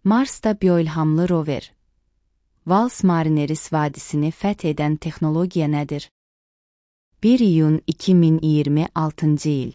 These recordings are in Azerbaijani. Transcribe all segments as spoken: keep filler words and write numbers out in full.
Marsda bioilhamlı rover. Valles Marineris vadisini fəth edən texnologiya nədir? bir iyun iki min iyirmi altıncı il.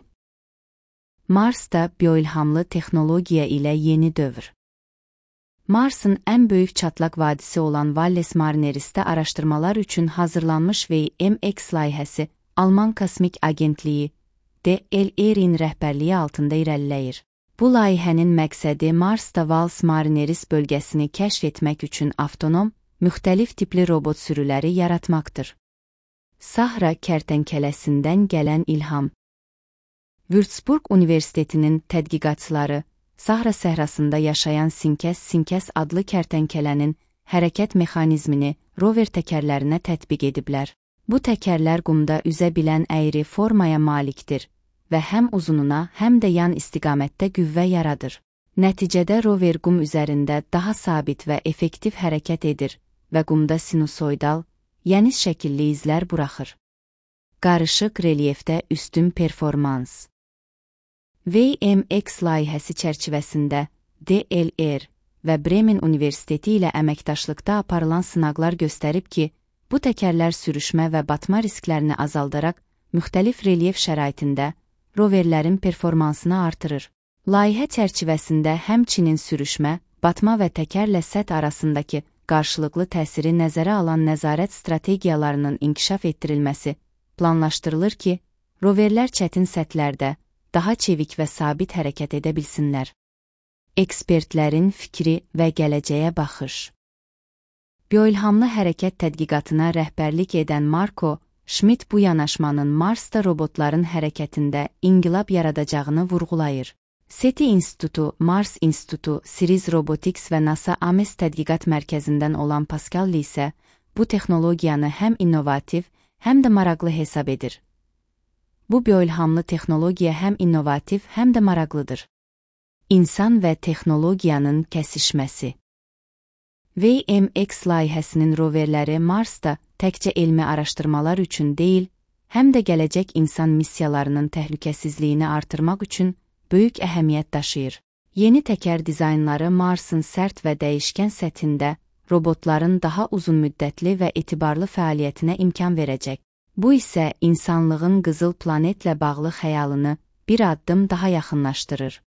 Marsda bioilhamlı texnologiya ilə yeni dövr. Marsın ən böyük çatlaq vadisi olan Valles Marinerisdə araşdırmalar üçün hazırlanmış V M X layihəsi Alman Kosmik Agentliyi D L R-in rəhbərliyi altında irəliləyir. Bu layihənin məqsədi Marsda Valles Marineris bölgəsini kəşf etmək üçün avtonom, müxtəlif tipli robot sürüləri yaratmaqdır. Sahra kərtənkələsindən gələn ilham. Würzburg Universitetinin tədqiqatçıları Sahra səhrasında yaşayan Sinkəs-Sinkəs adlı kərtənkələnin hərəkət mexanizmini rover təkərlərinə tətbiq ediblər. Bu təkərlər qumda üzə bilən əyri formaya malikdir və həm uzununa, həm də yan istiqamətdə qüvvə yaradır. Nəticədə rover qum üzərində daha sabit və effektiv hərəkət edir və qumda sinusoidal, yəni şəkilli izlər buraxır. Qarışıq relyefdə üstün performans. V M X layihəsi çərçivəsində D L R və Bremen Universiteti ilə əməkdaşlıqda aparılan sınaqlar göstərib ki, bu təkərlər sürüşmə və batma risklərini azaldaraq müxtəlif relyef şəraitində roverlərin performansını artırır. Layihə çərçivəsində həmçinin sürüşmə, batma və təkərlə səth arasındakı qarşılıqlı təsiri nəzərə alan nəzarət strategiyalarının inkişaf etdirilməsi planlaşdırılır ki, roverlər çətin səthlərdə daha çevik və sabit hərəkət edə bilsinlər. Ekspertlərin fikri və gələcəyə baxış. Bioilhamlı hərəkət tədqiqatına rəhbərlik edən Marco Schmidt bu yanaşmanın Marsda robotların hərəkətində inqilab yaradacağını vurğulayır. SETI İnstitutu, Mars İnstitutu, Siriz Robotics və NASA Ames Tədqiqat Mərkəzindən olan Pascal Lee isə bu texnologiyanı həm innovativ, həm də maraqlı hesab edir. Bu bioilhamlı texnologiya həm innovativ, həm də maraqlıdır. İnsan və texnologiyanın kəsişməsi. V M X layihəsinin roverləri Marsda təkcə elmi araşdırmalar üçün deyil, həm də gələcək insan missiyalarının təhlükəsizliyini artırmaq üçün böyük əhəmiyyət daşıyır. Yeni təkər dizaynları Marsın sərt və dəyişkən səthində robotların daha uzun müddətli və etibarlı fəaliyyətinə imkan verəcək. Bu isə insanlığın qızıl planetlə bağlı xəyalını bir addım daha yaxınlaşdırır.